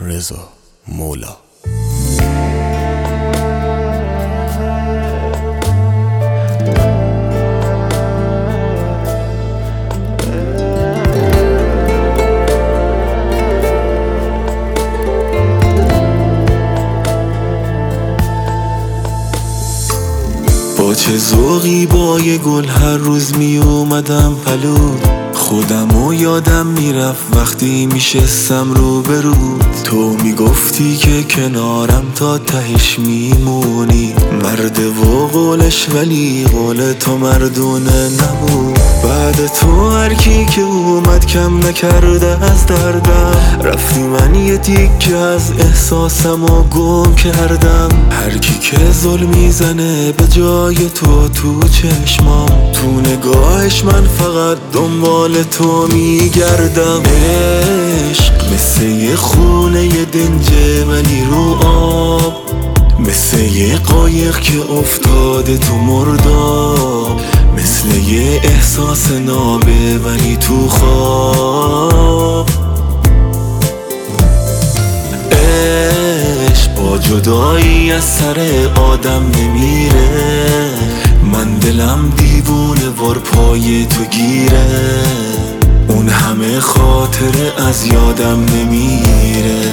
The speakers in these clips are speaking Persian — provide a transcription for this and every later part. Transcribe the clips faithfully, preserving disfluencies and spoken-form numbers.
رضا مولا. با چه ذوقی با یه گل هر روز می اومدم پلود، خودمو یادم میرفت وقتی میشستم رو برود. تو میگفتی که کنارم تا تهش میمونی، مرد و قولش ولی قول تو مردونه نبود. بعد تو هر کی که اومد کم نکرده از دردم، رفتی من یه تیکه از احساسمو گم کردم. هر کی که ظلم میزنه به جای تو تو چشمام، تو نگاهش من فقط دنبال تو میگردم. عشق مثل یه خونه یه دنجه ولی رو آب، مثل یه قایق که افتاده تو مرداب، مثل یه احساس نابه ولی تو خواب. عشق با جدایی از سر آدم نمیره، من دلم دیوونه ور پای تو گیره، اون همه خاطره از یادم نمیره.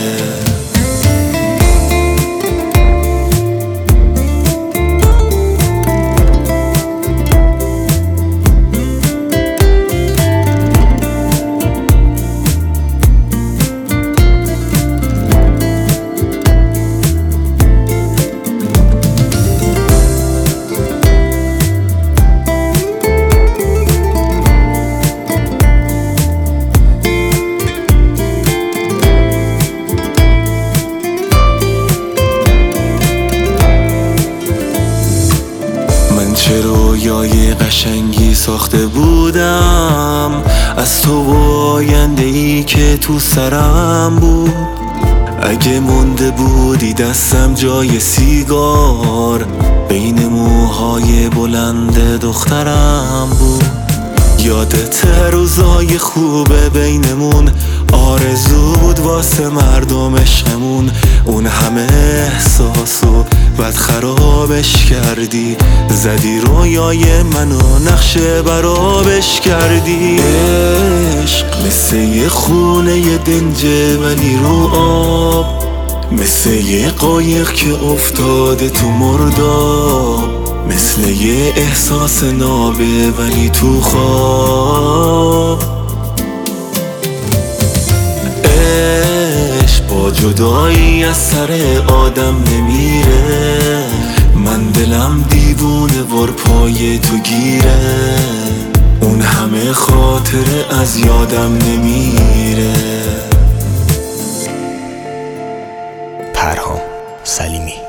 چه رویای قشنگی ساخته بودم از تو و آینده‌ای که تو سرم بود. اگه مونده بودی دستم جای سیگار، بین موهای بلند دخترم بود. یادت روزای خوبه بینمون، آرزو بود واسه مردم عشقمون. اون همه احساسو بعد خرابش کردی، زدی رویای منو نقشه برابش کردی. عشق مثل یه خونه یه دنجه ولی رو آب، مثل یه قایق که افتاده تو مرداب، مثل یه احساس نابه ولی تو خواب. عشق با جدایی از سر آدم نمیره، من دلم دیوونه ور پای تو گیره، اون همه خاطره از یادم نمیره. پرهام سلیمی.